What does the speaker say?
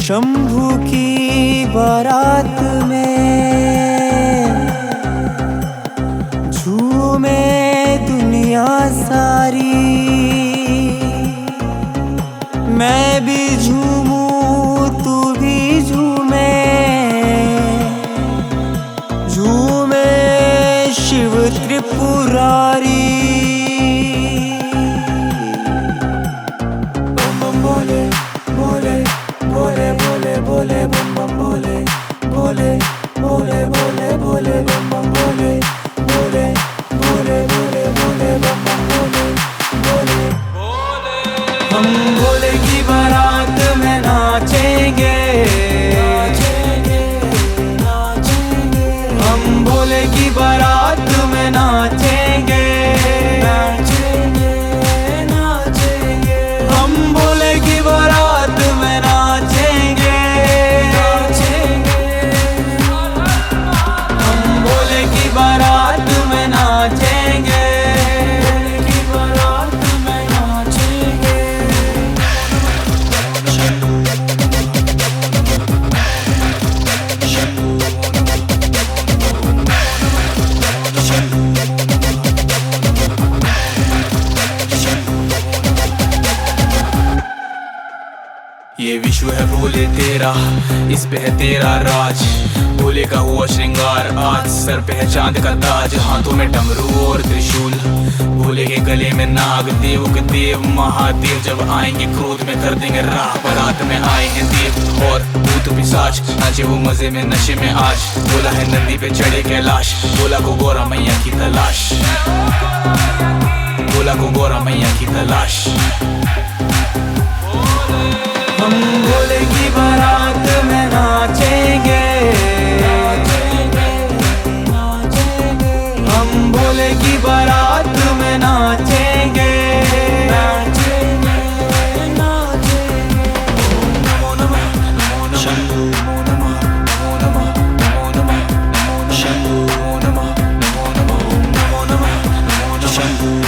शंभू की बारात में झूमे दुनिया सारी, मैं भी झूमूं तू भी झूमे, झूमे शिव त्रिपुरारी। बम बम बोले बोले बोले बोले बोले बम बम बोले बोले बोले बोले बोले बम बम बोले बोले बोले बोले बोले बम बम बोले बोले। हम भोले की बारात में नाचेंगे, हम भोले की बारात में नाचेंगे, हम भोले की बारात में नाचेंगे, हम भोले की बारात में नाचेंगे, भोले की बारात में नाचेंगे। ये विश्व है भोले तेरा, इस पे है तेरा राज। भोले का हुआ श्रृंगार आज, सर पे है चांद का ताज, हाथों में डमरू और त्रिशूल, भोले के गले में नाग। देव के देव महादेव जब आएंगे क्रोध में कर देंगे राह, बारात में आए हैं देव और भूत पिशाच, नाचे वो मजे में नशे में आज। बोला है नंदी पे चढ़े कैलाश, बोला को गोरा मैया की तलाश, बोला को गोरा मैया की तलाश। हम भोले की बारात में नाचेंगे, हम भोले की बारात में नाचेंगे, नमो नमः नमो नमः शंभू नमः नमो नमः नमो नमः शंभू नमः नमो नमः नमो नमः नमो नमः शंभू।